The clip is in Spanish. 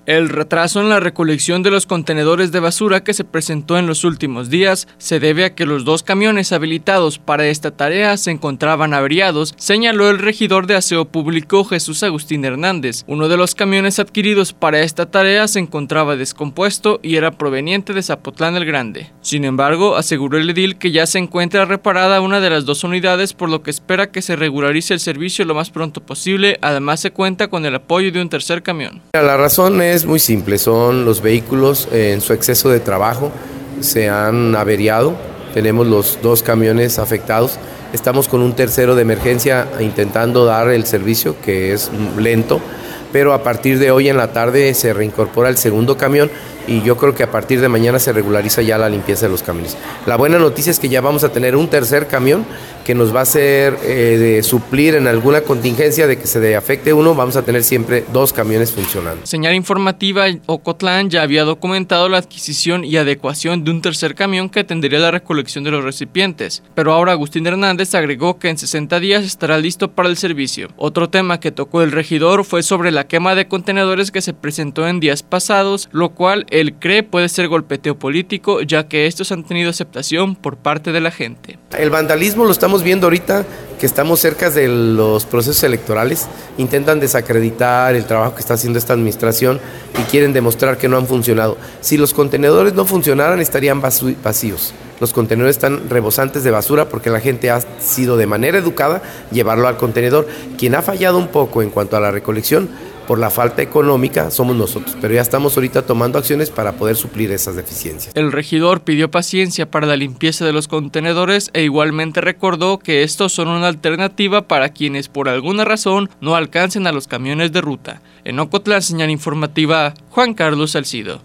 El retraso en la recolección de los contenedores de basura que se presentó en los últimos días se debe a que los 2 camiones habilitados para esta tarea se encontraban averiados, señaló el regidor de Aseo Público Jesús Agustín Hernández. Uno de los camiones adquiridos para esta tarea se encontraba descompuesto y era proveniente de Zapotlán el Grande. Sin embargo, aseguró el edil que ya se encuentra reparada una de las 2 unidades, por lo que espera que se regularice el servicio lo más pronto posible. Además, se cuenta con el apoyo de un tercer camión. La razón es muy simple, son los vehículos en su exceso de trabajo, se han averiado, tenemos los 2 camiones afectados, estamos con un tercero de emergencia intentando dar el servicio, que es lento, pero a partir de hoy en la tarde se reincorpora el segundo camión y yo creo que a partir de mañana se regulariza ya la limpieza de los camiones. La buena noticia es que ya vamos a tener un tercer camión que nos va a hacer de suplir en alguna contingencia de que se afecte uno, vamos a tener siempre 2 camiones funcionando. Señal informativa, Ocotlán ya había documentado la adquisición y adecuación de un tercer camión que atendería la recolección de los recipientes, pero ahora Agustín Hernández agregó que en 60 días estará listo para el servicio. Otro tema que tocó el regidor fue sobre la quema de contenedores que se presentó en días pasados, lo cual él cree puede ser golpeteo político, ya que estos han tenido aceptación por parte de la gente. El vandalismo lo estamos viendo ahorita, que estamos cerca de los procesos electorales, intentan desacreditar el trabajo que está haciendo esta administración y quieren demostrar que no han funcionado. Si los contenedores no funcionaran, estarían vacíos. Los contenedores están rebosantes de basura porque la gente ha sido de manera educada llevarlo al contenedor. Quien ha fallado un poco en cuanto a la recolección, por la falta económica, somos nosotros, pero ya estamos ahorita tomando acciones para poder suplir esas deficiencias. El regidor pidió paciencia para la limpieza de los contenedores e igualmente recordó que estos son una alternativa para quienes por alguna razón no alcancen a los camiones de ruta. En Ocotlán, señal informativa, Juan Carlos Salcido.